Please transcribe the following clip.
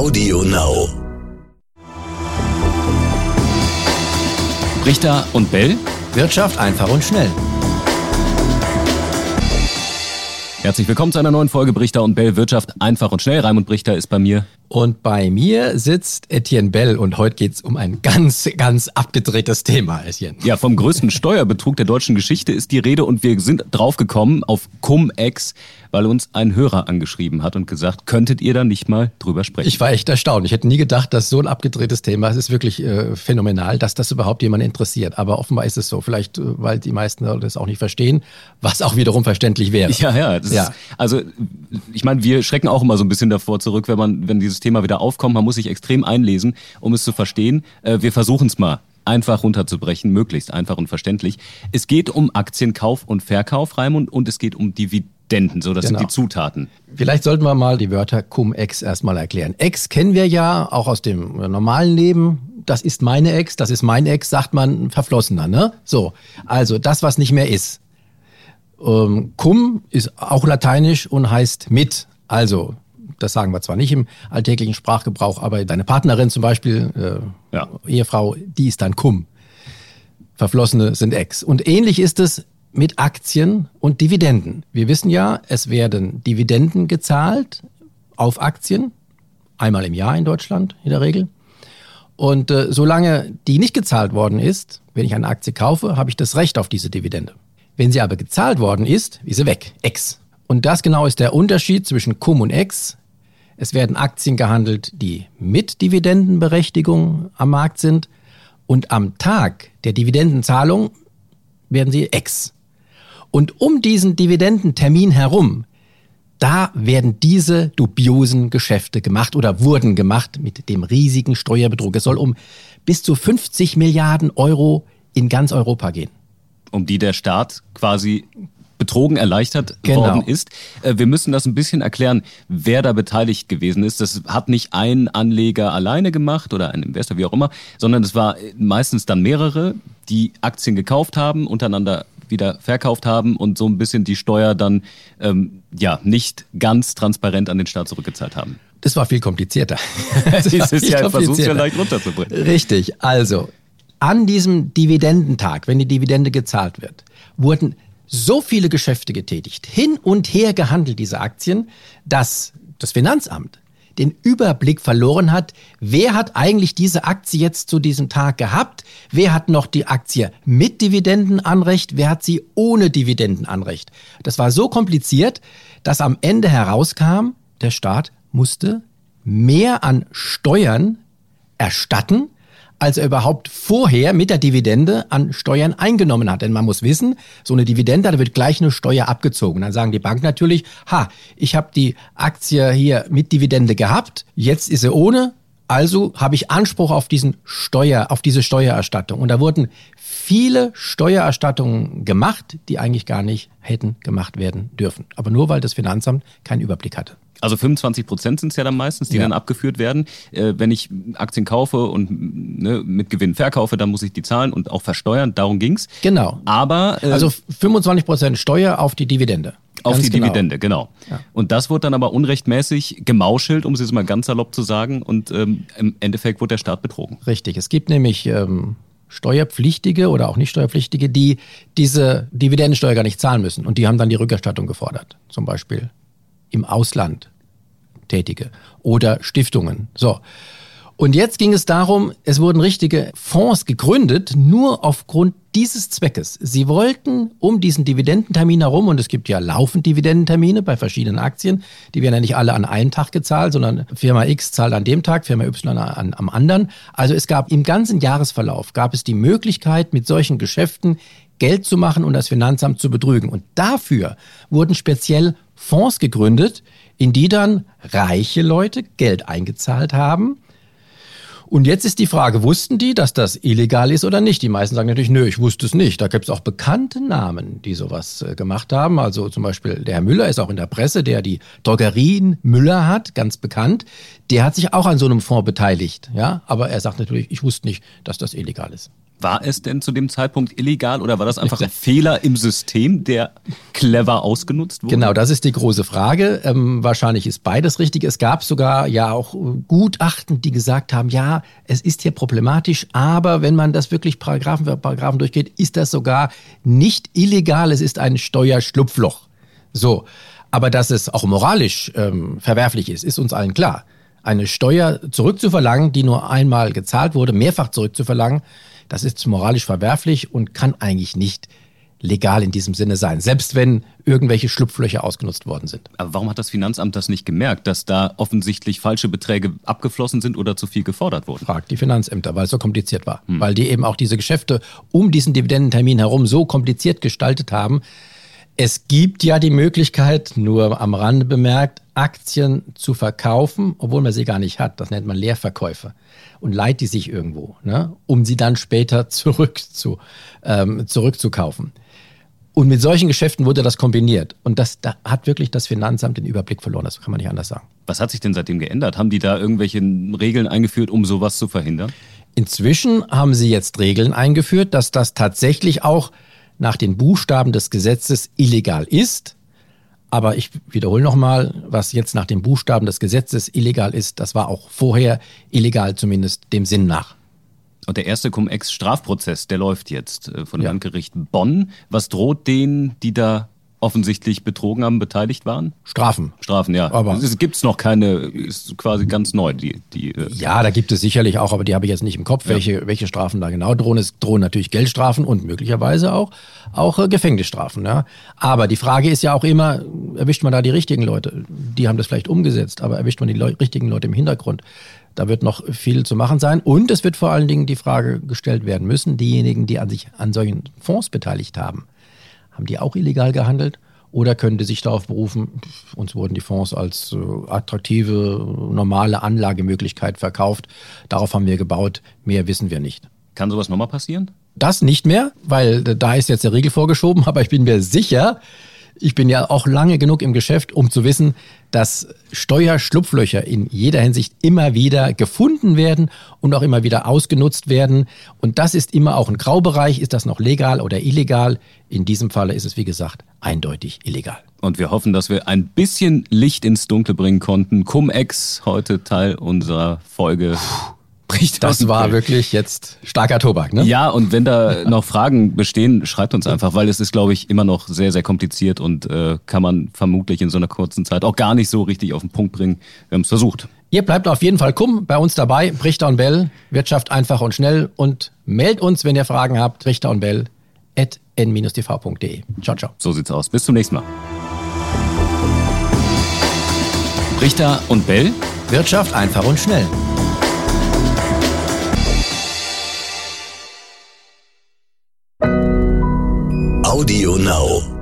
Audio Now. Brichter und Bell. Wirtschaft einfach und schnell. Herzlich willkommen zu einer neuen Folge Brichter und Bell. Wirtschaft einfach und schnell. Raimund Brichter ist bei mir. Und bei mir sitzt Etienne Bell und heute geht es um ein ganz abgedrehtes Thema, Etienne. Ja, vom größten Steuerbetrug der deutschen Geschichte ist die Rede und wir sind draufgekommen auf Cum-Ex, weil uns ein Hörer angeschrieben hat und gesagt, könntet ihr da nicht mal drüber sprechen? Ich war echt erstaunt. Ich hätte nie gedacht, dass so ein abgedrehtes Thema ist. Es ist wirklich phänomenal, dass das überhaupt jemanden interessiert. Aber offenbar ist es so. Vielleicht, weil die meisten das auch nicht verstehen, was auch wiederum verständlich wäre. Ja. Ist, also ich meine, wir schrecken auch immer so ein bisschen davor zurück, wenn dieses Thema wieder aufkommt. Man muss sich extrem einlesen, um es zu verstehen. Wir versuchen es mal einfach runterzubrechen, möglichst einfach und verständlich. Es geht um Aktienkauf und Verkauf, Raimund, und es geht um Dividenden. So, das sind die Zutaten. Vielleicht sollten wir mal die Wörter Cum-Ex erstmal erklären. Ex kennen wir ja auch aus dem normalen Leben. Das ist meine Ex, das ist mein Ex, sagt man Verflossener, ne? So, also das, was nicht mehr ist. Cum ist auch lateinisch und heißt mit. Also, das sagen wir zwar nicht im alltäglichen Sprachgebrauch, aber deine Partnerin zum Beispiel, Ehefrau, die ist dann Cum. Verflossene sind Ex. Und ähnlich ist es mit Aktien und Dividenden. Wir wissen ja, es werden Dividenden gezahlt auf Aktien, einmal im Jahr in Deutschland in der Regel. Und solange die nicht gezahlt worden ist, wenn ich eine Aktie kaufe, habe ich das Recht auf diese Dividende. Wenn sie aber gezahlt worden ist sie weg, Ex. Und das genau ist der Unterschied zwischen Cum und Ex. Es werden Aktien gehandelt, die mit Dividendenberechtigung am Markt sind. Und am Tag der Dividendenzahlung werden sie Ex. Und um diesen Dividendentermin herum, da werden diese dubiosen Geschäfte gemacht oder wurden gemacht mit dem riesigen Steuerbetrug. Es soll um bis zu 50 Milliarden Euro in ganz Europa gehen. Um die der Staat quasi betrogen, erleichtert worden ist. Wir müssen das ein bisschen erklären, wer da beteiligt gewesen ist. Das hat nicht ein Anleger alleine gemacht oder ein Investor, wie auch immer, sondern es war meistens dann mehrere, die Aktien gekauft haben, untereinander wieder verkauft haben und so ein bisschen die Steuer dann nicht ganz transparent an den Staat zurückgezahlt haben. Das war viel komplizierter. Das ist ja ein Versuch, vielleicht runterzubringen. Richtig, also an diesem Dividendentag, wenn die Dividende gezahlt wird, wurden so viele Geschäfte getätigt, hin und her gehandelt, diese Aktien, dass das Finanzamt den Überblick verloren hat, wer hat eigentlich diese Aktie jetzt zu diesem Tag gehabt, wer hat noch die Aktie mit Dividendenanrecht, wer hat sie ohne Dividendenanrecht. Das war so kompliziert, dass am Ende herauskam, der Staat musste mehr an Steuern erstatten, als er überhaupt vorher mit der Dividende an Steuern eingenommen hat. Denn man muss wissen, so eine Dividende, da wird gleich eine Steuer abgezogen. Dann sagen die Banken natürlich, ich habe die Aktie hier mit Dividende gehabt, jetzt ist sie ohne, also habe ich Anspruch auf diese Steuererstattung. Und da wurden viele Steuererstattungen gemacht, die eigentlich gar nicht hätten gemacht werden dürfen. Aber nur, weil das Finanzamt keinen Überblick hatte. Also 25% sind es ja dann meistens, die dann abgeführt werden. Wenn ich Aktien kaufe und mit Gewinn verkaufe, dann muss ich die zahlen und auch versteuern. Darum ging's. Genau. Aber also 25% Steuer auf die Dividende. Auf die Dividende, genau. Ja. Und das wurde dann aber unrechtmäßig gemauschelt, um es jetzt mal ganz salopp zu sagen. Und im Endeffekt wurde der Staat betrogen. Richtig. Es gibt nämlich Steuerpflichtige oder auch nicht Steuerpflichtige, die diese Dividendensteuer gar nicht zahlen müssen. Und die haben dann die Rückerstattung gefordert. Zum Beispiel im Ausland Tätige oder Stiftungen. So. Und jetzt ging es darum, es wurden richtige Fonds gegründet, nur aufgrund dieses Zweckes. Sie wollten um diesen Dividendentermin herum, und es gibt ja laufend Dividendentermine bei verschiedenen Aktien, die werden ja nicht alle an einem Tag gezahlt, sondern Firma X zahlt an dem Tag, Firma Y am anderen. Also es gab im ganzen Jahresverlauf, gab es die Möglichkeit, mit solchen Geschäften Geld zu machen und das Finanzamt zu betrügen. Und dafür wurden speziell Fonds gegründet, in die dann reiche Leute Geld eingezahlt haben. Und jetzt ist die Frage, wussten die, dass das illegal ist oder nicht? Die meisten sagen natürlich, nö, ich wusste es nicht. Da gibt es auch bekannte Namen, die sowas gemacht haben. Also zum Beispiel der Herr Müller ist auch in der Presse, der die Drogerien Müller hat, ganz bekannt. Der hat sich auch an so einem Fonds beteiligt. Ja? Aber er sagt natürlich, ich wusste nicht, dass das illegal ist. War es denn zu dem Zeitpunkt illegal oder war das einfach ein Fehler im System, der clever ausgenutzt wurde? Genau, das ist die große Frage. Wahrscheinlich ist beides richtig. Es gab sogar ja auch Gutachten, die gesagt haben, ja, es ist hier problematisch, aber wenn man das wirklich Paragraphen für Paragraphen durchgeht, ist das sogar nicht illegal. Es ist ein Steuerschlupfloch. So, aber dass es auch moralisch verwerflich ist uns allen klar. Eine Steuer zurückzuverlangen, die nur einmal gezahlt wurde, mehrfach zurückzuverlangen, das ist moralisch verwerflich und kann eigentlich nicht legal in diesem Sinne sein, selbst wenn irgendwelche Schlupflöcher ausgenutzt worden sind. Aber warum hat das Finanzamt das nicht gemerkt, dass da offensichtlich falsche Beträge abgeflossen sind oder zu viel gefordert wurden? Fragt die Finanzämter, weil es so kompliziert war. Weil die eben auch diese Geschäfte um diesen Dividendentermin herum so kompliziert gestaltet haben. Es gibt ja die Möglichkeit, nur am Rande bemerkt, Aktien zu verkaufen, obwohl man sie gar nicht hat. Das nennt man Leerverkäufe. Und leiht die sich irgendwo, ne, um sie dann später zurückzukaufen. Und mit solchen Geschäften wurde das kombiniert. Und da hat wirklich das Finanzamt den Überblick verloren. Das kann man nicht anders sagen. Was hat sich denn seitdem geändert? Haben die da irgendwelche Regeln eingeführt, um sowas zu verhindern? Inzwischen haben sie jetzt Regeln eingeführt, dass das tatsächlich auch nach den Buchstaben des Gesetzes illegal ist. Aber ich wiederhole nochmal, was jetzt nach den Buchstaben des Gesetzes illegal ist, das war auch vorher illegal, zumindest dem Sinn nach. Und der erste Cum-Ex-Strafprozess, der läuft jetzt von dem Landgericht Bonn. Was droht denen, die da offensichtlich betrogen haben, beteiligt waren? Strafen, ja. Aber es gibt noch keine, ist quasi ganz neu. Ja, da gibt es sicherlich auch, aber die habe ich jetzt nicht im Kopf, welche Strafen da genau drohen. Es drohen natürlich Geldstrafen und möglicherweise auch Gefängnisstrafen. Ja. Aber die Frage ist ja auch immer, erwischt man da die richtigen Leute? Die haben das vielleicht umgesetzt, aber erwischt man die richtigen Leute im Hintergrund? Da wird noch viel zu machen sein. Und es wird vor allen Dingen die Frage gestellt werden müssen, diejenigen, die sich an solchen Fonds beteiligt haben, haben die auch illegal gehandelt oder können die sich darauf berufen, uns wurden die Fonds als attraktive, normale Anlagemöglichkeit verkauft. Darauf haben wir gebaut, mehr wissen wir nicht. Kann sowas nochmal passieren? Das nicht mehr, weil da ist jetzt der Riegel vorgeschoben, aber ich bin mir sicher, ich bin ja auch lange genug im Geschäft, um zu wissen, dass Steuerschlupflöcher in jeder Hinsicht immer wieder gefunden werden und auch immer wieder ausgenutzt werden. Und das ist immer auch ein Graubereich. Ist das noch legal oder illegal? In diesem Falle ist es, wie gesagt, eindeutig illegal. Und wir hoffen, dass wir ein bisschen Licht ins Dunkle bringen konnten. Cum-Ex, heute Teil unserer Folge. Das war wirklich jetzt starker Tobak, ne? Ja, und wenn da noch Fragen bestehen, schreibt uns einfach, weil es ist, glaube ich, immer noch sehr, sehr kompliziert und kann man vermutlich in so einer kurzen Zeit auch gar nicht so richtig auf den Punkt bringen. Wir haben es versucht. Ihr bleibt auf jeden Fall bei uns dabei. Richter und Bell, Wirtschaft einfach und schnell. Und meldet uns, wenn ihr Fragen habt, richter-und-bell@n-tv.de. Ciao, ciao. So sieht's aus. Bis zum nächsten Mal. Richter und Bell, Wirtschaft einfach und schnell. Audio Now.